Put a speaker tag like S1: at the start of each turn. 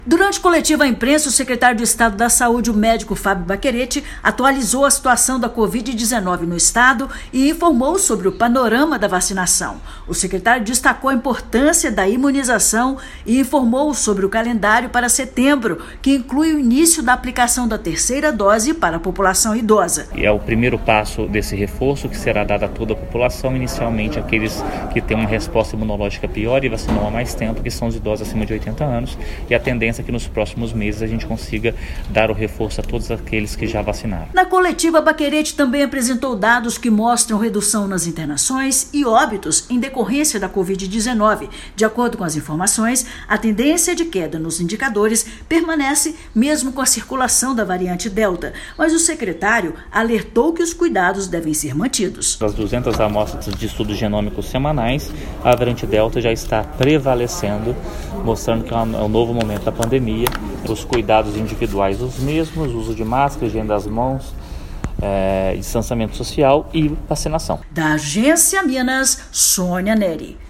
S1: Durante coletiva à imprensa, o secretário de Estado da Saúde, o médico Fábio Baccherete, atualizou a situação da Covid-19 no estado e informou sobre o panorama da vacinação. O secretário destacou a importância da imunização e informou sobre o calendário para setembro, que inclui o início da aplicação da terceira dose para a população idosa.
S2: É o primeiro passo desse reforço que será dado a toda a população, inicialmente aqueles que têm uma resposta imunológica pior e vacinam há mais tempo, que são os idosos acima de 80 anos, e a tendência que nos próximos meses a gente consiga dar o reforço a todos aqueles que já vacinaram.
S1: Na coletiva, Baccherete também apresentou dados que mostram redução nas internações e óbitos em decorrência da Covid-19. De acordo com as informações, a tendência de queda nos indicadores permanece mesmo com a circulação da variante Delta, mas o secretário alertou que os cuidados devem ser mantidos.
S2: Das 200 amostras de estudos genômicos semanais, a variante Delta já está prevalecendo, mostrando que é um novo momento da pandemia. Os cuidados individuais os mesmos, uso de máscara, higiene das mãos, distanciamento social e vacinação.
S1: Da Agência Minas, Sônia Neri.